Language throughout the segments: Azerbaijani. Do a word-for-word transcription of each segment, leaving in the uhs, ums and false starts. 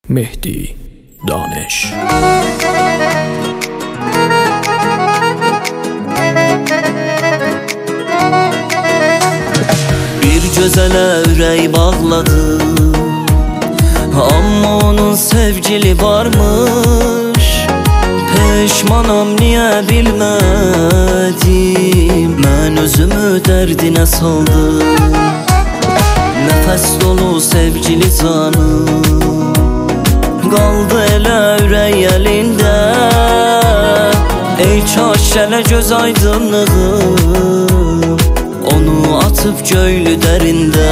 Mehdi Daneş. Bir gözələ ürək bağladım, amma onun sevgili varmış. Peşmanam niyə bilmədim, mən özümü dərdinə saldım. Nəfəs dolu sevgili canım qaldı elə ürək əlində. Ey kaş gələ göz aydınlığım, onu atıb göylü dərində.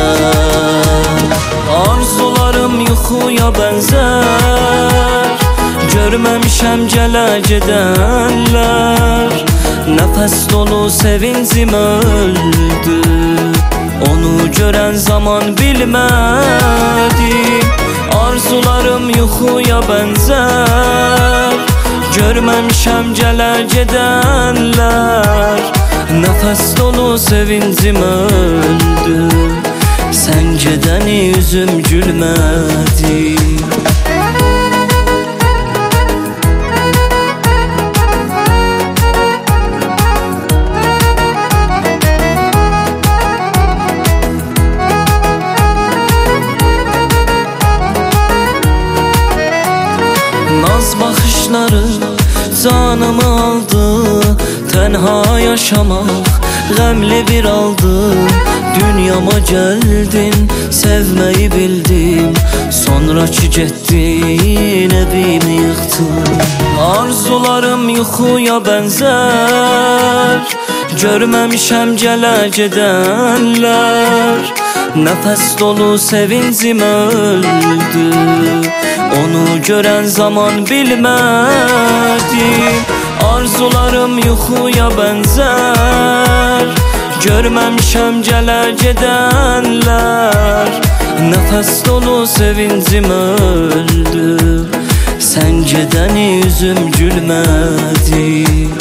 Arzularım yuxuya bənzər, görməmişəm gələ gedənlər. Nəfəs dolu sevincim öldü, onu görən zaman bilmədim. Arzularım yuxuya bənzər, görməmişəm gələ gedənlər. Nəfəs dolu sevincim öldü, sən gedəni üzüm gülmədi. Naz baxışları canımı aldı, tənha yaşamaq qəmli bir aldı. Dünyama gəldin, sevməyi bildim, sonra ki getdin, evimi yıxdın. Arzularım yuxuya bənzər, görməmişəm gələ gedənlər. Nəfəs dolu sevincim öldü, onu görən zaman bilmədim. Arzularım yuxuya bənzər, görməmişəm gələ gedənlər. Nəfəs dolu sevincim öldü, sən gedəni üzüm gülmədi.